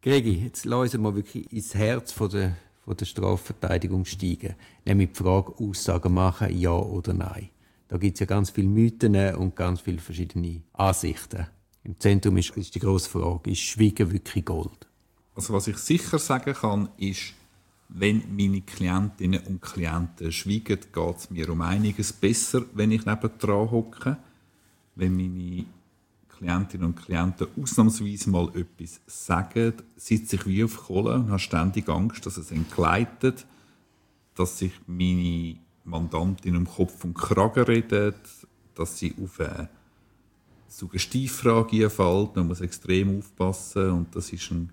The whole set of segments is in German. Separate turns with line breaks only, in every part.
Gregi, jetzt lassen wir mal wirklich ins Herz von der Strafverteidigung steigen. Nämlich die Frage, Aussagen machen, ja oder nein. Da gibt es ja ganz viele Mythen und ganz viele verschiedene Ansichten. Im Zentrum ist die grosse Frage, ist Schweigen wirklich Gold?
Also was ich sicher sagen kann, ist, wenn meine Klientinnen und Klienten schweigen, geht es mir um einiges besser, wenn ich nebendran hocke. Wenn meine Klientinnen und Klienten ausnahmsweise mal etwas sagen, sitze ich wie auf Kohle und habe ständig Angst, dass es entgleitet, dass sich meine Mandantin um Kopf und Kragen redet, dass sie auf eine Suggestivfrage einfällt. Man muss extrem aufpassen und das ist ein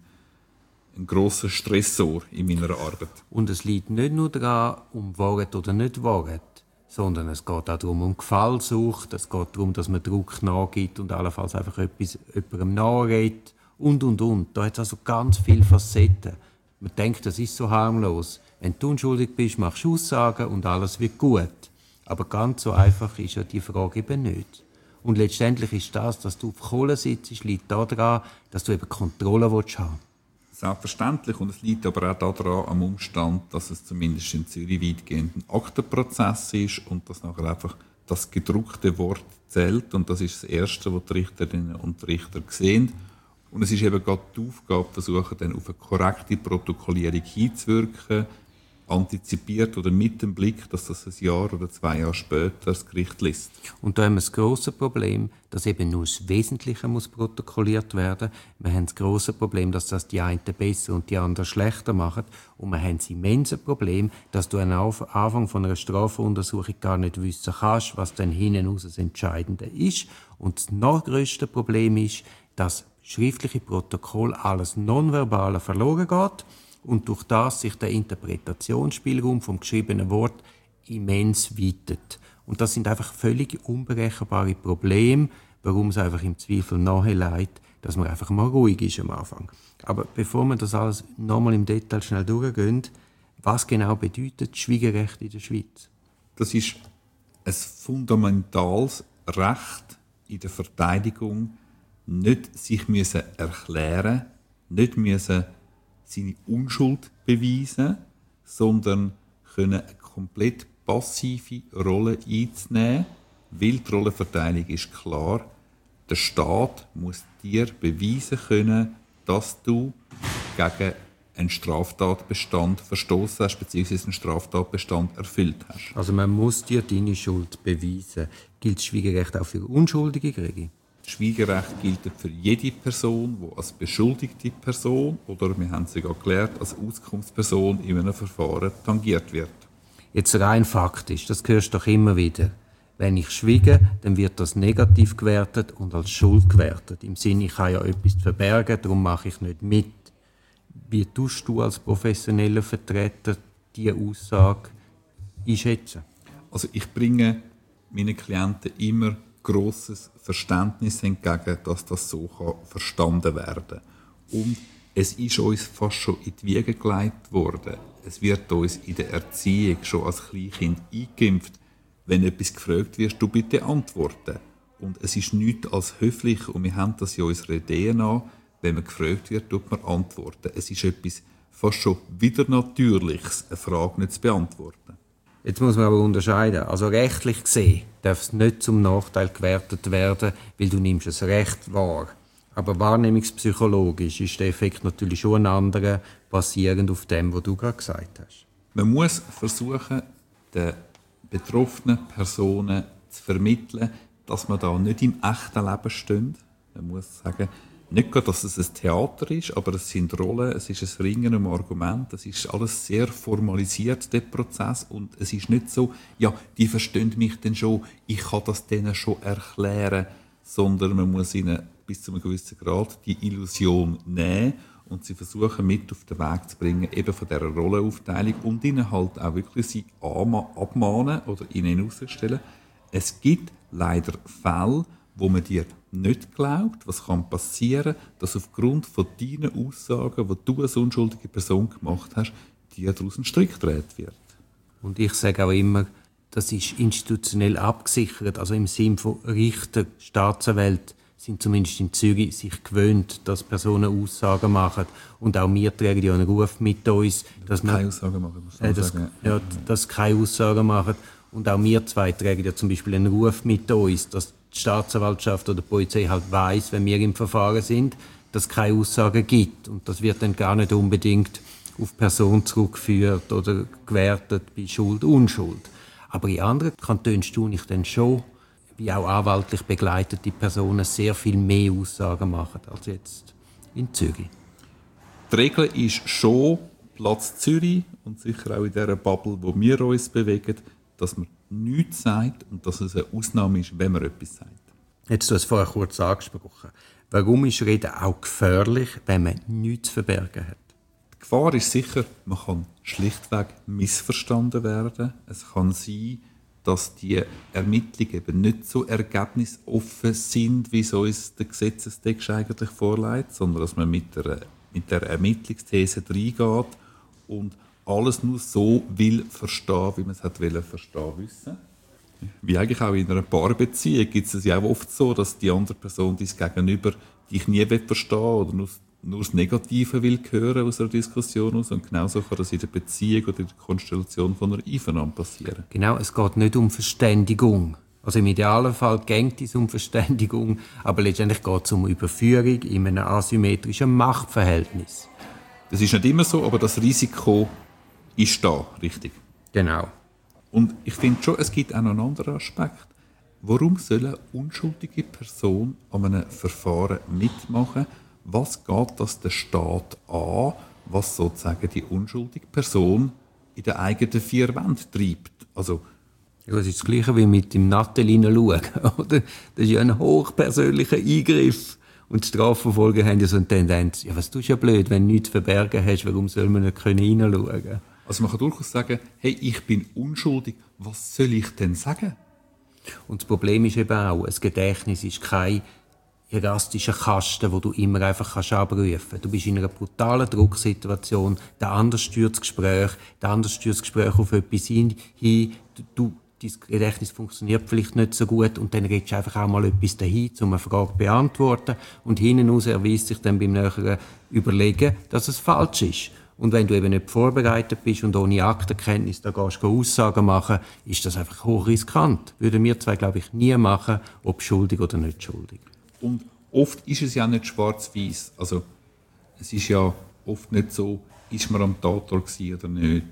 grosser Stressor in meiner Arbeit.
Und es liegt nicht nur daran, um Wahrheit oder nicht Wahrheit, sondern es geht auch darum, um Gefallsucht, es geht darum, dass man Druck nachgibt und allenfalls einfach etwas jemandem nachredet und. Da hat es also ganz viele Facetten. Man denkt, das ist so harmlos. Wenn du unschuldig bist, machst du Aussagen und alles wird gut. Aber ganz so einfach ist ja die Frage eben nicht. Und letztendlich ist das, dass du auf Kohle sitzt, liegt daran, dass du eben Kontrolle haben willst.
Selbstverständlich. Und es liegt aber auch daran, am Umstand, dass es zumindest in Zürich weitgehend ein Aktenprozess ist und dass nachher einfach das gedruckte Wort zählt. Und das ist das Erste, was die Richterinnen und Richter sehen. Und es ist eben gerade die Aufgabe, versuchen, dann auf eine korrekte Protokollierung hinzuwirken, antizipiert oder mit dem Blick, dass das ein Jahr oder 2 Jahre später das Gericht liest.
Und da haben wir das grosse Problem, dass eben nur das Wesentliche muss protokolliert werden. Wir haben das grosse Problem, dass das die einen besser und die anderen schlechter machen. Und wir haben das immense Problem, dass du am Anfang von einer Strafveruntersuchung gar nicht wissen kannst, was dann hinten raus das Entscheidende ist. Und das noch grösste Problem ist, dass schriftliche Protokoll alles Nonverbale verloren geht und durch das sich der Interpretationsspielraum vom geschriebenen Wort immens weitet. Und das sind einfach völlig unberechenbare Probleme, warum es einfach im Zweifel nahelegt, dass man einfach mal ruhig ist am Anfang. Aber bevor wir das alles nochmal im Detail schnell durchgehen, was genau bedeutet Schweigerecht in der Schweiz?
Das ist ein fundamentales Recht in der Verteidigung, nicht sich erklären müssen, nicht seine Unschuld beweisen, sondern können eine komplett passive Rolle einzunehmen, weil die Rollenverteilung ist klar. Der Staat muss dir beweisen können, dass du gegen einen Straftatbestand verstoßen hast, bzw. einen Straftatbestand erfüllt hast.
Also man muss dir deine Schuld beweisen. Gilt das Schweigerecht auch für Unschuldige, Gregi?
Das Schweigerecht gilt für jede Person, die als beschuldigte Person oder, wir haben es sogar gelernt, als Auskunftsperson in einem Verfahren tangiert wird.
Jetzt rein faktisch, das hörst du doch immer wieder. Wenn ich schweige, dann wird das negativ gewertet und als Schuld gewertet. Im Sinne, ich habe ja etwas zu verbergen, darum mache ich nicht mit. Wie tust du als professioneller Vertreter diese Aussage einschätzen?
Also ich bringe meinen Klienten immer grosses Verständnis entgegen, dass das so verstanden werden kann. Und es ist uns fast schon in die Wiege gelegt worden. Es wird uns in der Erziehung schon als Kleinkind eingeimpft. Wenn etwas gefragt wird, du bitte antworten. Und es ist nichts als höflich und wir haben das in unserer DNA. Wenn man gefragt wird, tut man antworten. Es ist etwas fast schon Widernatürliches, eine Frage nicht zu beantworten.
Jetzt muss man aber unterscheiden. Also rechtlich gesehen darf es nicht zum Nachteil gewertet werden, weil du nimmst das Recht wahr. Aber wahrnehmungspsychologisch ist der Effekt natürlich schon ein anderer, basierend auf dem, was du gerade gesagt hast.
Man muss versuchen, den betroffenen Personen zu vermitteln, dass man da nicht im echten Leben steht. Man muss sagen, nicht gerade, dass es ein Theater ist, aber es sind Rollen, es ist ein Ringen um Argument, es ist alles sehr formalisiert, der Prozess, und es ist nicht so, ja, die verstehen mich denn schon, ich kann das denen schon erklären, sondern man muss ihnen bis zu einem gewissen Grad die Illusion nehmen und sie versuchen mit auf den Weg zu bringen, eben von dieser Rollenaufteilung, und ihnen halt auch wirklich sie abmahnen oder ihnen herausstellen. Es gibt leider Fälle, wo man dir nicht glaubt, was kann passieren, dass aufgrund von deinen Aussagen, die du als unschuldige Person gemacht hast, dir daraus ein Strick gedreht wird.
Und ich sage auch immer, das ist institutionell abgesichert, also im Sinne von Richter, Staatsanwälte sind zumindest in Zürich sich gewöhnt, dass Personen Aussagen machen. Und auch wir tragen ja einen Ruf mit uns, dass
keine Aussagen machen, muss man sagen.
dass keine Aussagen machen. Und auch wir zwei tragen ja zum Beispiel einen Ruf mit uns, dass die Staatsanwaltschaft oder die Polizei halt weiss, wenn wir im Verfahren sind, dass es keine Aussagen gibt. Und das wird dann gar nicht unbedingt auf Person zurückgeführt oder gewertet bei Schuld, Unschuld. Aber in anderen Kantonen staune ich dann schon, wie auch anwaltlich begleitete Personen sehr viel mehr Aussagen machen als jetzt in Zürich.
Die Regel ist schon Platz Zürich und sicher auch in dieser Bubble, wo wir uns bewegen, dass man nichts sagt und dass es eine Ausnahme ist, wenn man etwas sagt.
Jetzt hast du es vorher kurz angesprochen. Warum ist Reden auch gefährlich, wenn man nichts zu verbergen hat?
Die Gefahr ist sicher, man kann schlichtweg missverstanden werden. Es kann sein, dass die Ermittlungen eben nicht so ergebnisoffen sind, wie es uns der Gesetzestext eigentlich vorlegt, sondern dass man mit der Ermittlungsthese reingeht und alles nur so will verstehen, wie man es verstehen wissen. Wie eigentlich auch in einer Paarbeziehung gibt es ja auch oft so, dass die andere Person dein Gegenüber dich nie verstehen oder nur das Negative will hören aus einer Diskussion aus. Und genauso kann das in der Beziehung oder in der Konstellation von einer Einvernahme passieren.
Genau, es geht nicht um Verständigung. Also im idealen Fall geht es um Verständigung, aber letztendlich geht es um Überführung in einem asymmetrischen Machtverhältnis.
Das ist nicht immer so, aber das Risiko ist da, richtig.
Genau.
Und ich finde schon, es gibt auch noch einen anderen Aspekt. Warum soll eine unschuldige Person an einem Verfahren mitmachen? Was geht das den Staat an, was sozusagen die unschuldige Person in den eigenen vier Wänden treibt? Also,
ja, das ist das Gleiche wie mit dem Nattel hineinschauen, oder? Das ist ja ein hochpersönlicher Eingriff. Und die Strafverfolger haben ja so eine Tendenz, ja, was tust du ja blöd, wenn du nichts zu verbergen hast, warum soll man nicht hineinschauen können?
Also man kann durchaus sagen, hey, ich bin unschuldig, was soll ich denn sagen?
Und das Problem ist eben auch, ein Gedächtnis ist kein elastischer Kasten, wo du immer einfach abrufen kannst. Du bist in einer brutalen Drucksituation, der andere steuert das Gespräch, auf etwas hin, dein Gedächtnis funktioniert vielleicht nicht so gut und dann redest du einfach auch mal etwas dahin, um eine Frage zu beantworten und hinten raus erweist sich dann beim näheren Überlegen, dass es falsch ist. Und wenn du eben nicht vorbereitet bist und ohne Aktenkenntnis da gehst du Aussagen machen, ist das einfach hochriskant. Würden wir zwei, glaube ich, nie machen, ob schuldig oder nicht schuldig.
Und oft ist es ja nicht schwarz-weiß. Also es ist ja oft nicht so, ist man am Tatort gewesen oder nicht.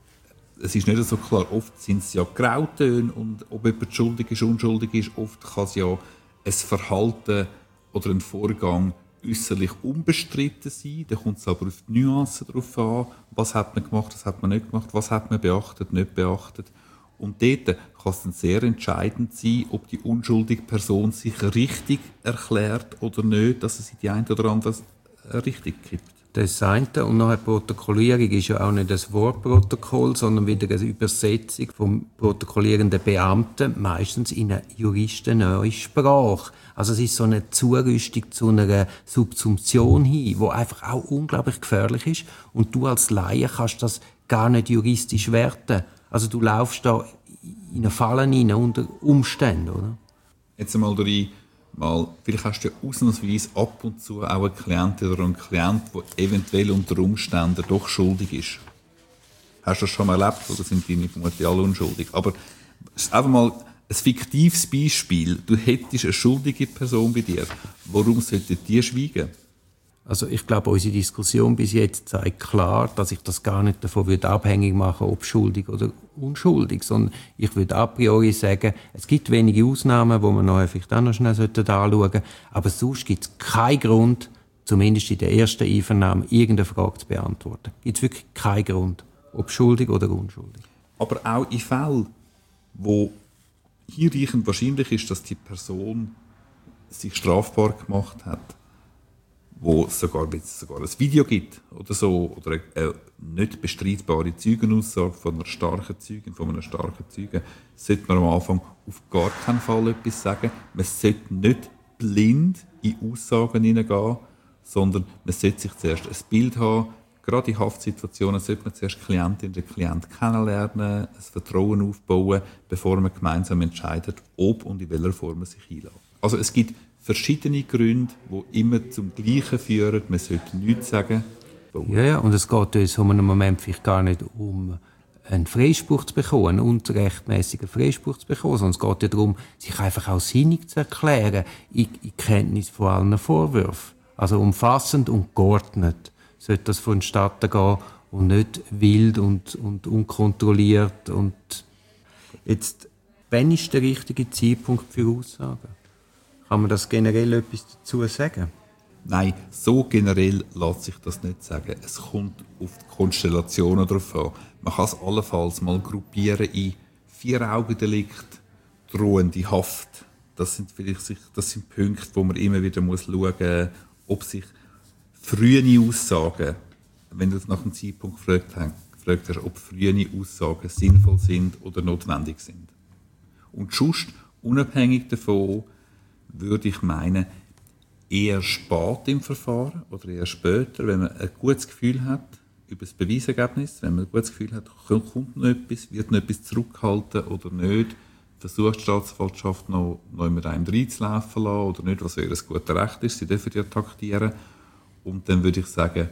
Es ist nicht so klar. Oft sind es ja Grautöne und ob jemand schuldig ist, unschuldig ist, oft kann es ja ein Verhalten oder ein Vorgang äußerlich unbestritten sein. Da kommt es aber auf die Nuancen drauf an. Was hat man gemacht, was hat man nicht gemacht, was hat man beachtet, nicht beachtet. Und dort kann es dann sehr entscheidend sein, ob die unschuldige Person sich richtig erklärt oder nicht, dass es in die eine oder andere Richtung kippt.
Das eine. Und nachher Protokollierung ist ja auch nicht ein Wortprotokoll, sondern wieder eine Übersetzung vom protokollierenden Beamten, meistens in eine juristennahe Sprache. Also es ist so eine Zurüstung zu einer Subsumption hin, die einfach auch unglaublich gefährlich ist. Und du als Laie kannst das gar nicht juristisch werten. Also du laufst da in eine Falle rein unter Umständen, oder?
Jetzt einmal vielleicht hast du ja ausnahmsweise ab und zu auch eine Klientin oder einen Klient, der eventuell unter Umständen doch schuldig ist. Hast du das schon mal erlebt oder sind die vermutlich alle unschuldig? Aber es ist einfach mal ein fiktives Beispiel. Du hättest eine schuldige Person bei dir. Warum sollte die schweigen?
Also ich glaube, unsere Diskussion bis jetzt zeigt klar, dass ich das gar nicht davon abhängig machen würde, ob schuldig oder unschuldig, sondern ich würde a priori sagen, es gibt wenige Ausnahmen, die man noch vielleicht auch noch schnell anschauen sollte, aber sonst gibt es keinen Grund, zumindest in der ersten Einvernahme, irgendeine Frage zu beantworten. Gibt es wirklich keinen Grund, ob schuldig oder unschuldig.
Aber auch in Fällen, wo hinreichend wahrscheinlich ist, dass die Person sich strafbar gemacht hat, wo es sogar ein Video gibt oder so, oder eine nicht bestreitbare Zeugenaussage von einer starken Zeugin, von einem starken Zeugen, sollte man am Anfang auf gar keinen Fall etwas sagen. Man sollte nicht blind in Aussagen hineingehen, sondern man sollte sich zuerst ein Bild haben. Gerade in Haftsituationen sollte man zuerst die Klientin, den Klienten kennenlernen, ein Vertrauen aufbauen, bevor man gemeinsam entscheidet, ob und in welcher Form man sich einlässt. Also es gibt verschiedene Gründe, die immer zum Gleichen führen. Man sollte nichts sagen.
Ja, und es geht uns um einen Moment vielleicht gar nicht um einen Freispruch zu bekommen, einen unrechtmäßigen Freispruch zu bekommen, sondern es geht ja darum, sich einfach auch sinnig zu erklären, in Kenntnis von allen Vorwürfen. Also umfassend und geordnet sollte das vonstatten gehen und nicht wild und unkontrolliert. Und jetzt, wann ist der richtige Zeitpunkt für Aussagen? Kann man das generell etwas dazu sagen?
Nein, so generell lässt sich das nicht sagen. Es kommt auf die Konstellationen drauf an. Man kann es allenfalls mal gruppieren in 4-Augen-Delikt, drohende Haft. Das sind Punkte, wo man immer wieder schauen muss, ob sich frühe Aussagen, wenn du nach dem Zeitpunkt gefragt hast, ob frühe Aussagen sinnvoll sind oder notwendig sind. Und sonst, unabhängig davon, würde ich meinen, eher spät im Verfahren oder eher später, wenn man ein gutes Gefühl hat über das Beweisergebnis, wenn man ein gutes Gefühl hat, kommt noch etwas, wird noch etwas zurückgehalten oder nicht, versucht die Staatsanwaltschaft noch mit einem reinzulaufen lassen oder nicht, was ihr ein gutes Recht ist, sie dürfen ja taktieren. Und dann würde ich sagen,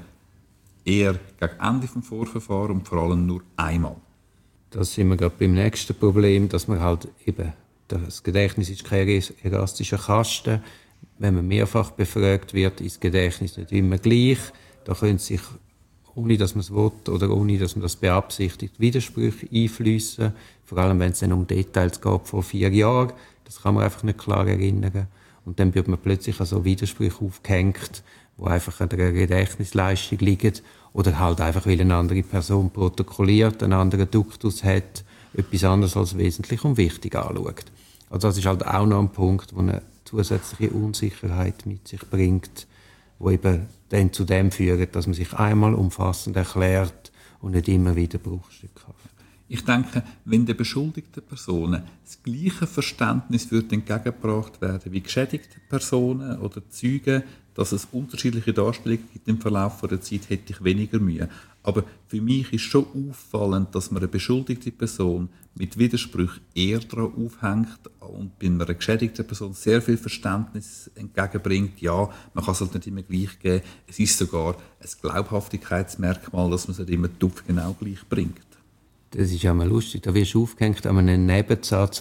eher gegen Ende des Vorverfahrens und vor allem nur einmal.
Da sind wir gerade beim nächsten Problem, dass man halt eben, das Gedächtnis ist kein elastischer Kasten. Wenn man mehrfach befragt wird, ist das Gedächtnis nicht immer gleich. Da können sich, ohne dass man es will oder ohne dass man das beabsichtigt, Widersprüche einfließen. Vor allem, wenn es dann um Details geht vor 4 Jahren. Das kann man einfach nicht klar erinnern. Und dann wird man plötzlich an so Widersprüche aufgehängt, die einfach an der Gedächtnisleistung liegen. Oder halt einfach, weil eine andere Person protokolliert, einen anderen Duktus hat, etwas anderes als wesentlich und wichtig anschaut. Also das ist halt auch noch ein Punkt, wo eine zusätzliche Unsicherheit mit sich bringt, wo eben dann zu dem führt, dass man sich einmal umfassend erklärt und nicht immer wieder bruchstückhaft.
Ich denke, wenn der beschuldigten Personen das gleiche Verständnis würde entgegengebracht werden wie geschädigten Personen oder Zeugen, dass es unterschiedliche Darstellungen gibt im Verlauf der Zeit, hätte ich weniger Mühe. Aber für mich ist schon auffallend, dass man eine beschuldigte Person mit Widersprüchen eher daran aufhängt und bei einer geschädigten Person sehr viel Verständnis entgegenbringt. Ja, man kann es halt nicht immer gleich geben. Es ist sogar ein Glaubhaftigkeitsmerkmal, dass man es nicht immer genau gleich bringt.
Das ist ja mal lustig. Da wirst du aufgehängt an einem Nebensatz,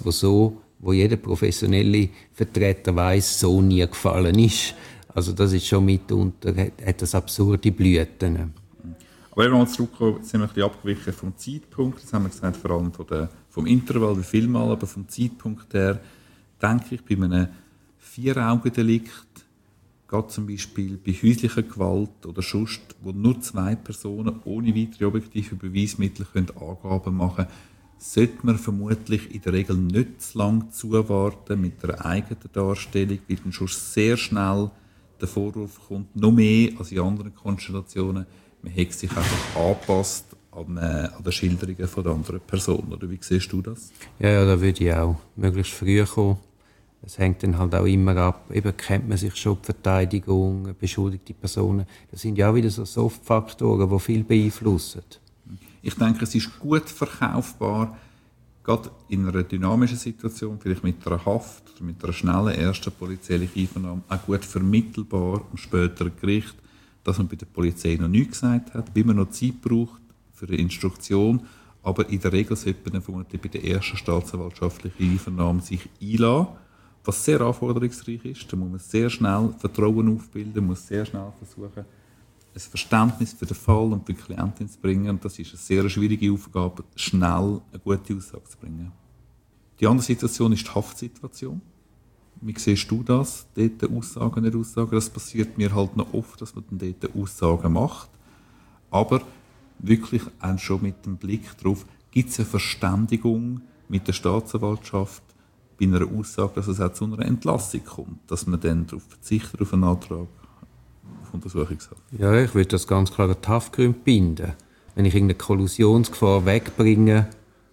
wo jeder professionelle Vertreter weiss, so nie gefallen ist. Also das ist schon mitunter, hat das absurde Blüten.
Aber wenn wir mal zurückkommen, sind wir ein bisschen abgewichen vom Zeitpunkt. Das haben wir gesagt, vor allem vom Intervall, wie viel Mal, aber vom Zeitpunkt her, denke ich, bei einem 4-Augen-Delikt, gerade zum Beispiel bei häuslicher Gewalt oder sonst, wo nur 2 Personen ohne weitere objektive Beweismittel Angaben machen können, sollte man vermutlich in der Regel nicht zu lange zuwarten mit einer eigenen Darstellung, weil dann schon sehr schnell der Vorwurf kommt, noch mehr als in anderen Konstellationen, man hätte sich einfach angepasst an den Schilderungen der anderen Person. Oder wie siehst du das?
Ja, da würde ich auch möglichst früh kommen. Es hängt dann halt auch immer ab, eben kennt man sich schon, die Verteidigung, beschuldigte Personen. Das sind ja auch wieder so Soft-Faktoren, die viel beeinflussen.
Ich denke, es ist gut verkaufbar, gerade in einer dynamischen Situation, vielleicht mit einer Haft oder mit einer schnellen ersten polizeilichen Einvernahme, auch gut vermittelbar am späteren Gericht, dass man bei der Polizei noch nichts gesagt hat, wie man noch Zeit braucht für eine Instruktion, aber in der Regel sollte man vermutlich bei der ersten staatsanwaltschaftlichen Einvernahme sich einlassen, was sehr anforderungsreich ist. Da muss man sehr schnell Vertrauen aufbilden, muss sehr schnell versuchen, ein Verständnis für den Fall und für die Klientin zu bringen. Und das ist eine sehr schwierige Aufgabe, schnell eine gute Aussage zu bringen. Die andere Situation ist die Haftsituation. Wie siehst du das? Dort Aussagen, nicht Aussagen. Das passiert mir halt noch oft, dass man dann dort Aussagen macht. Aber wirklich auch schon mit dem Blick darauf, gibt es eine Verständigung mit der Staatsanwaltschaft bei einer Aussage, dass es auch zu einer Entlassung kommt, dass man dann darauf verzichtet, auf einen Antrag auf Untersuchungshaft.
Ja, ich würde das ganz klar an die Haftgründe binden. Wenn ich irgendeine Kollusionsgefahr wegbringe,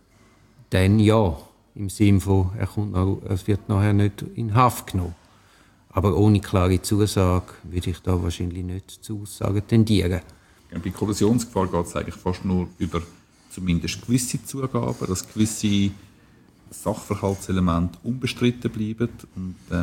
dann ja. Im Sinne von, es wird nachher nicht in Haft genommen. Aber ohne klare Zusage würde ich da wahrscheinlich nicht zu Aussagen tendieren.
Ja, bei Kollusionsgefahr geht es eigentlich fast nur über zumindest gewisse Zugaben, dass gewisse Sachverhaltselemente unbestritten bleiben. Und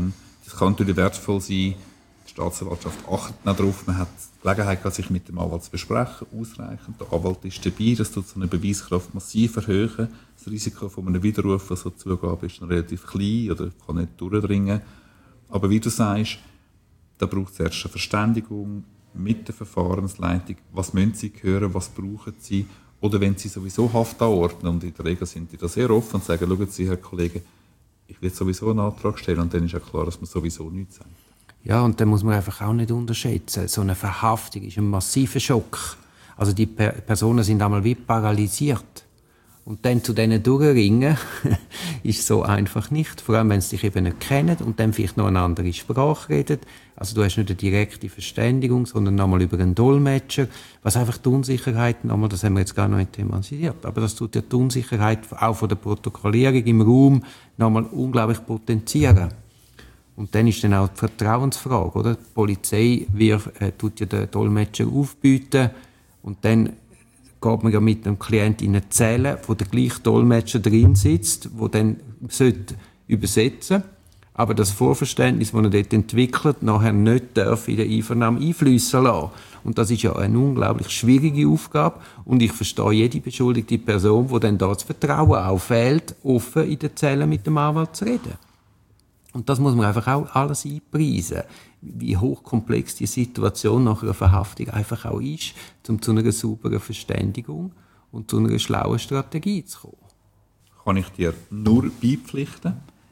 Das kann natürlich wertvoll sein. Die Staatsanwaltschaft achtet auch darauf, man hat die Gelegenheit, sich mit dem Anwalt zu besprechen, ausreichend. Der Anwalt ist dabei, das tut so eine Beweiskraft massiv erhöhen. Das Risiko von einem Widerruf von so Zugabe ist noch relativ klein oder kann nicht durchdringen. Aber wie du sagst, da braucht es erst eine Verständigung mit der Verfahrensleitung. Was müssen sie hören, was brauchen sie? Oder wenn sie sowieso Haft anordnen, und in der Regel sind die da sehr offen und sagen, schauen Sie, Herr Kollege, ich will sowieso einen Antrag stellen, und dann ist ja klar, dass man sowieso nichts sagt.
Ja, und dann muss man einfach auch nicht unterschätzen. So eine Verhaftung ist ein massiver Schock. Also die Personen sind einmal wie paralysiert. Und dann zu denen durchringen, ist so einfach nicht. Vor allem, wenn sie dich eben nicht kennen und dann vielleicht noch eine andere Sprache reden. Also du hast nicht eine direkte Verständigung, sondern nochmal über einen Dolmetscher. Was einfach die Unsicherheit, nochmal, das haben wir jetzt gar noch nicht thematisiert, aber das tut ja die Unsicherheit auch von der Protokollierung im Raum nochmal unglaublich potenzieren. Und dann ist dann auch die Vertrauensfrage, oder? Die Polizei tut ja den Dolmetscher aufbieten und dann geht man ja mit dem Klienten in eine Zelle, wo der gleiche Dolmetscher drin sitzt, der dann übersetzen sollte, aber das Vorverständnis, das er dort entwickelt, nachher nicht darf in der Einvernahme einfließen lassen. Und das ist ja eine unglaublich schwierige Aufgabe. Und ich verstehe jede beschuldigte Person, die dann da das Vertrauen auch fehlt, offen in der Zelle mit dem Anwalt zu reden. Und das muss man einfach auch alles einpreisen, wie hochkomplex die Situation nach einer Verhaftung einfach auch ist, um zu einer sauberen Verständigung und zu einer schlauen Strategie zu kommen.
Kann ich dir nur beipflichten.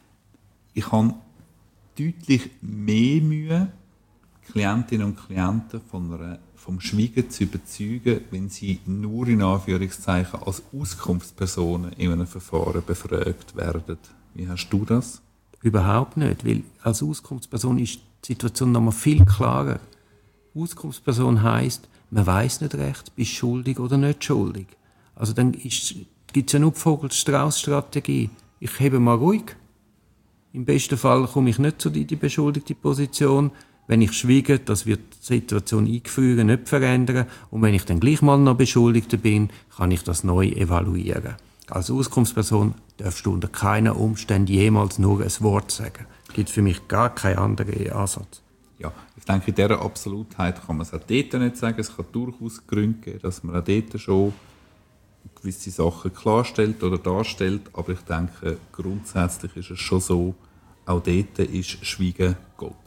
Ich habe deutlich mehr Mühe, Klientinnen und Klienten vom Schweigen zu überzeugen, wenn sie nur in Anführungszeichen als Auskunftspersonen in einem Verfahren befragt werden. Wie hast du das?
Überhaupt nicht, weil als Auskunftsperson ist die Situation noch mal viel klarer. Auskunftsperson heisst, man weiss nicht recht, bist schuldig oder nicht schuldig. Also dann gibt es ja nur die Vogel-Strauß-Strategie. Ich hebe mal ruhig. Im besten Fall komme ich nicht zu die beschuldigte Position. Wenn ich schweige, das wird die Situation eingeführt, nicht verändern. Und wenn ich dann gleich mal noch Beschuldigter bin, kann ich das neu evaluieren. Als Auskunftsperson darfst du unter keinen Umständen jemals nur ein Wort sagen. Es gibt für mich gar keinen anderen Ansatz.
Ja, ich denke, in dieser Absolutheit kann man es auch dort nicht sagen. Es kann durchaus Gründe geben, dass man auch dort schon gewisse Sachen klarstellt oder darstellt. Aber ich denke, grundsätzlich ist es schon so, auch dort ist Schweigen Gold.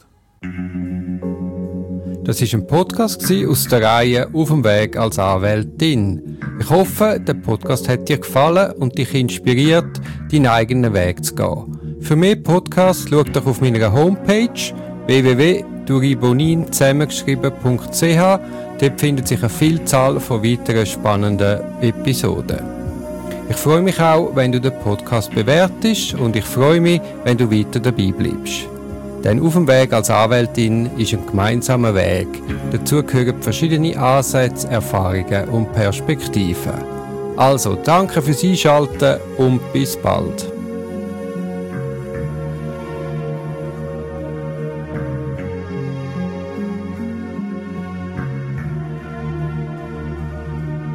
Das war ein Podcast aus der Reihe «Auf dem Weg als Anwältin». Ich hoffe, der Podcast hat dir gefallen und dich inspiriert, deinen eigenen Weg zu gehen. Für mehr Podcasts schau doch auf meiner Homepage www.duribonin zusammengeschrieben.ch. Dort findet sich eine Vielzahl von weiteren spannenden Episoden. Ich freue mich auch, wenn du den Podcast bewertest, und ich freue mich, wenn du weiter dabei bleibst. Denn «Auf dem Weg als Anwältin» ist ein gemeinsamer Weg. Dazu gehören verschiedene Ansätze, Erfahrungen und Perspektiven. Also, danke fürs Einschalten und bis bald.